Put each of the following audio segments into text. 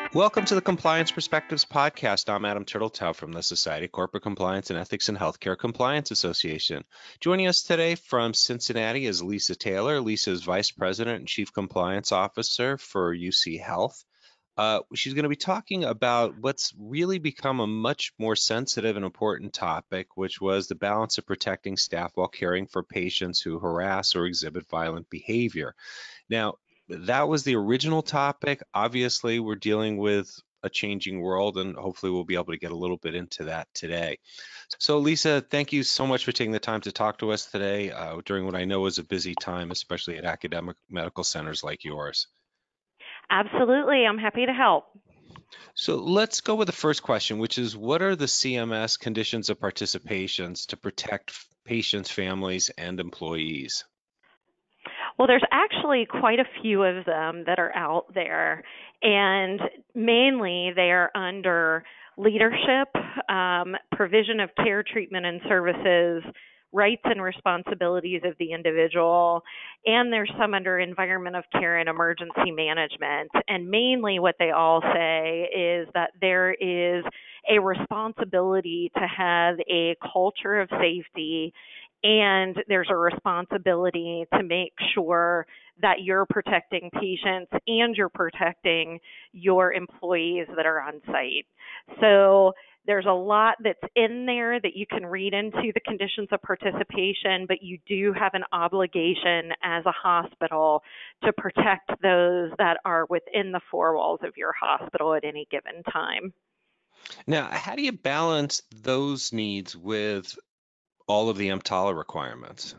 Welcome to the Compliance Perspectives podcast. I'm Adam Turtletaub from the Society of Corporate Compliance and Ethics in Healthcare Compliance Association. Joining us today from Cincinnati is Lisa Taylor. Lisa is Vice President and Chief Compliance Officer for UC Health. She's going to be talking about what's really become a much more sensitive and important topic, which was the balance of protecting staff while caring for patients who harass or exhibit violent behavior. Now, that was the original topic. Obviously, we're dealing with a changing world, and hopefully we'll be able to get a little bit into that today. So, Lisa, thank you so much for taking the time to talk to us today during what I know is a busy time, especially at academic medical centers like yours. Absolutely. I'm happy to help. So let's go with the first question, which is what are the CMS conditions of participations to protect patients, families, and employees? Well, there's actually quite a few of them that are out there, and mainly they are under leadership, provision of care, treatment, and services, rights and responsibilities of the individual, and there's some under environment of care and emergency management. And mainly what they all say is that there is a responsibility to have a culture of safety, and there's a responsibility to make sure that you're protecting patients and you're protecting your employees that are on site. So there's a lot that's in there that you can read into the conditions of participation, but you do have an obligation as a hospital to protect those that are within the four walls of your hospital at any given time. Now, how do you balance those needs with all of the EMTALA requirements?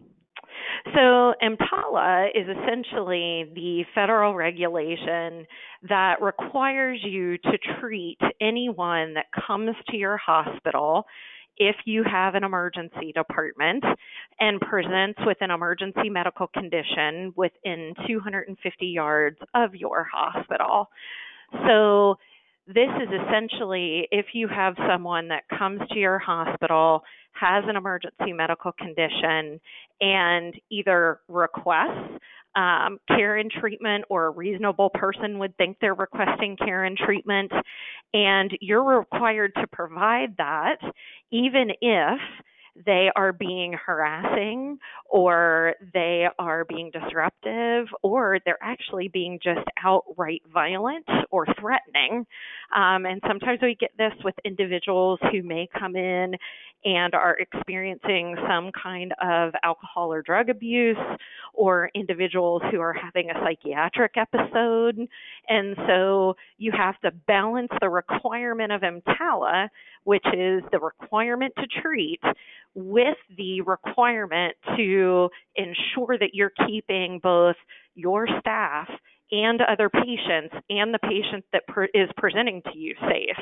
So EMTALA is essentially the federal regulation that requires you to treat anyone that comes to your hospital if you have an emergency department and presents with an emergency medical condition within 250 yards of your hospital. So this is essentially if you have someone that comes to your hospital, has an emergency medical condition, and either requests care and treatment, or a reasonable person would think they're requesting care and treatment, and you're required to provide that even if they are being harassing or they are being disruptive or they're actually being just outright violent or threatening. And sometimes we get this with individuals who may come in and are experiencing some kind of alcohol or drug abuse, or individuals who are having a psychiatric episode. And so you have to balance the requirement of EMTALA, which is the requirement to treat, with the requirement to ensure that you're keeping both your staff and other patients and the patient that is presenting to you safe.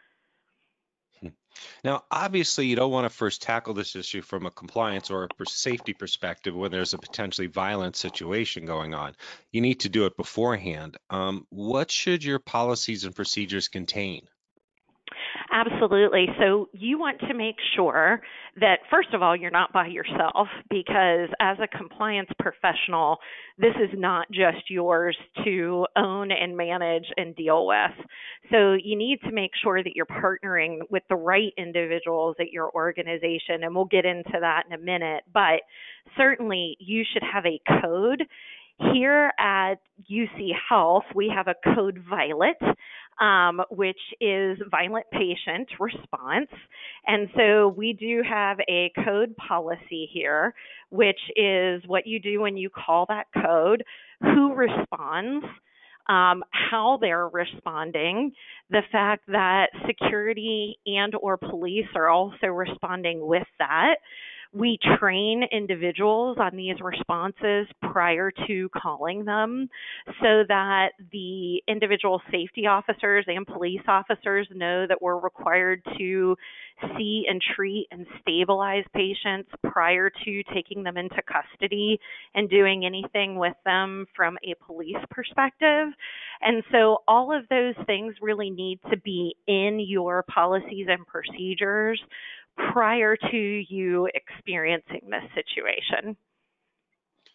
Now, obviously, you don't want to first tackle this issue from a compliance or a safety perspective when there's a potentially violent situation going on. You need to do it beforehand. What should your policies and procedures contain? Absolutely. So you want to make sure that, first of all, you're not by yourself, because as a compliance professional, this is not just yours to own and manage and deal with. So you need to make sure that you're partnering with the right individuals at your organization, and we'll get into that in a minute. But certainly you should have a code. Here at UC Health, we have a code VIOLET, which is violent patient response. And so we do have a code policy here, which is what you do when you call that code, who responds, how they're responding, the fact that security and or police are also responding with that. We train individuals on these responses prior to calling them so that the individual safety officers and police officers know that we're required to see and treat and stabilize patients prior to taking them into custody and doing anything with them from a police perspective. And so all of those things really need to be in your policies and procedures prior to you experiencing this situation.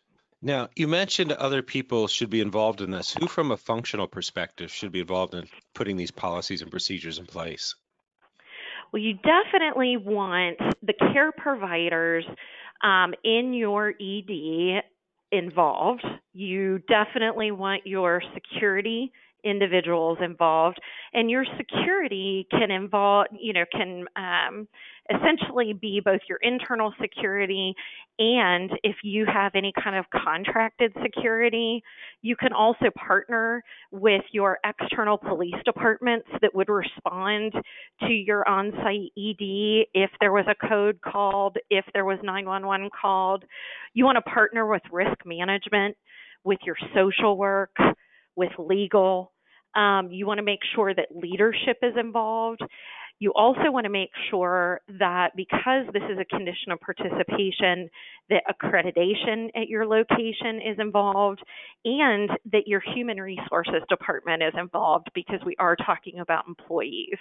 Now, you mentioned other people should be involved in this. Who, from a functional perspective, should be involved in putting these policies and procedures in place? Well, you definitely want the care providers in your ED involved. You definitely want your security individuals involved, and your security can involve, can essentially be both your internal security, and if you have any kind of contracted security, you can also partner with your external police departments that would respond to your on-site ED if there was a code called, if there was 911 called. You want to partner with risk management, with your social work, with legal. You want to make sure that leadership is involved. You also want to make sure that because this is a condition of participation, that accreditation at your location is involved and that your human resources department is involved because we are talking about employees.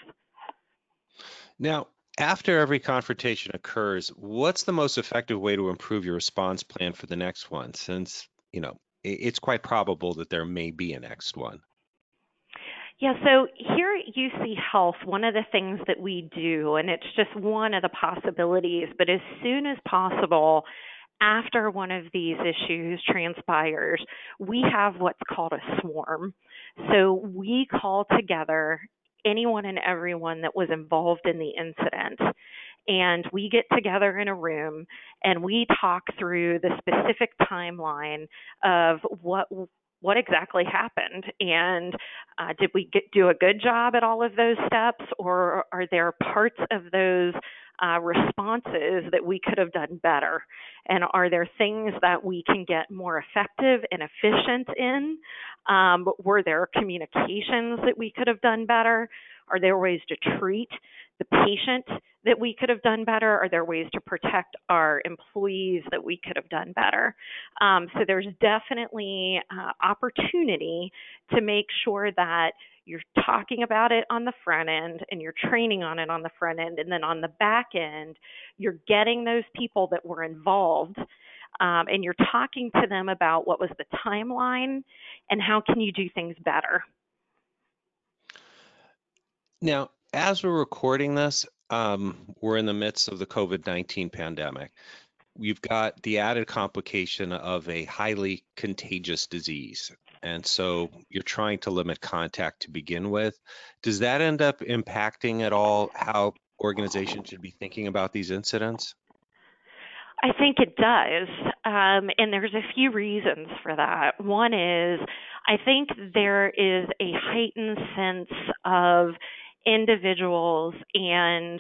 Now, after every confrontation occurs, what's the most effective way to improve your response plan for the next one? Since, it's quite probable that there may be a next one. Yeah, so here at UC Health, one of the things that we do, and it's just one of the possibilities, but as soon as possible, after one of these issues transpires, we have what's called a swarm. So we call together anyone and everyone that was involved in the incident. And we get together in a room and we talk through the specific timeline of what exactly happened, and did we do a good job at all of those steps, or are there parts of those responses that we could have done better? And are there things that we can get more effective and efficient in? Were there communications that we could have done better? Are there ways to treat the patient that we could have done better? Are there ways to protect our employees that we could have done better? So there's definitely opportunity to make sure that you're talking about it on the front end and you're training on it on the front end. And then on the back end, you're getting those people that were involved and you're talking to them about what was the timeline and how can you do things better. Now, as we're recording this, we're in the midst of the COVID-19 pandemic. We've got the added complication of a highly contagious disease. And so you're trying to limit contact to begin with. Does that end up impacting at all how organizations should be thinking about these incidents? I think it does. And there's a few reasons for that. One is I think there is a heightened sense of individuals and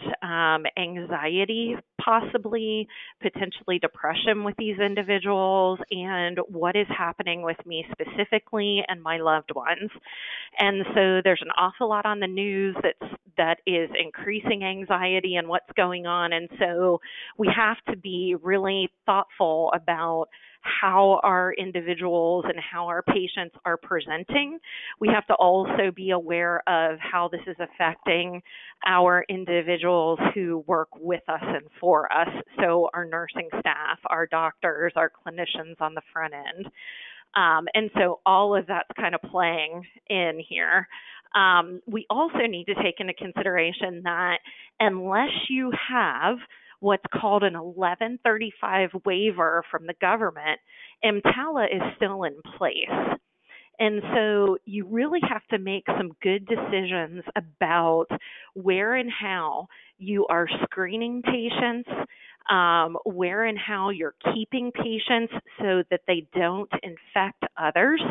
anxiety, possibly potentially depression with these individuals, and what is happening with me specifically and my loved ones. And so there's an awful lot on the news that is increasing anxiety and what's going on. And so we have to be really thoughtful about how our individuals and how our patients are presenting. We have to also be aware of how this is affecting our individuals who work with us and for us. So our nursing staff, our doctors, our clinicians on the front end. And so all of that's kind of playing in here. We also need to take into consideration that unless you have what's called an 1135 waiver from the government, EMTALA is still in place. And so you really have to make some good decisions about where and how you are screening patients, where and how you're keeping patients so that they don't infect others,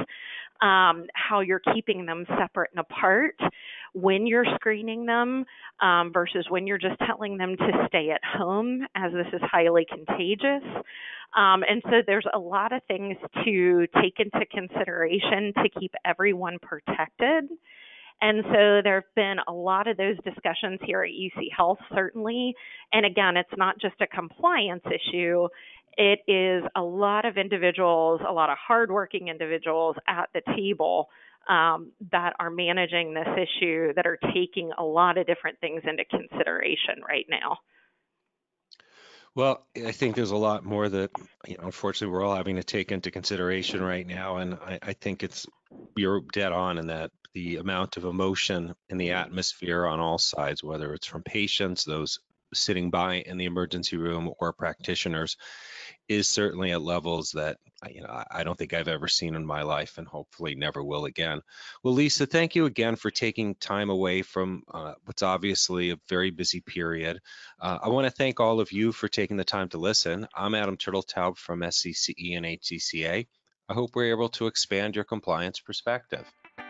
how you're keeping them separate and apart when you're screening them versus when you're just telling them to stay at home, as this is highly contagious. And so there's a lot of things to take into consideration to keep everyone protected. And so there have been a lot of those discussions here at UC Health, certainly. And again, it's not just a compliance issue. It is a lot of individuals, a lot of hardworking individuals at the table that are managing this issue, that are taking a lot of different things into consideration right now. Well, I think there's a lot more that, unfortunately, we're all having to take into consideration right now. And I think you're dead on in that the amount of emotion in the atmosphere on all sides, whether it's from patients, those sitting by in the emergency room, or practitioners, is certainly at levels that I don't think I've ever seen in my life, and hopefully never will again. Well, Lisa, thank you again for taking time away from what's obviously a very busy period. I want to thank all of you for taking the time to listen. I'm Adam Turtletaub from SCCE and HCCA. I hope we're able to expand your compliance perspective.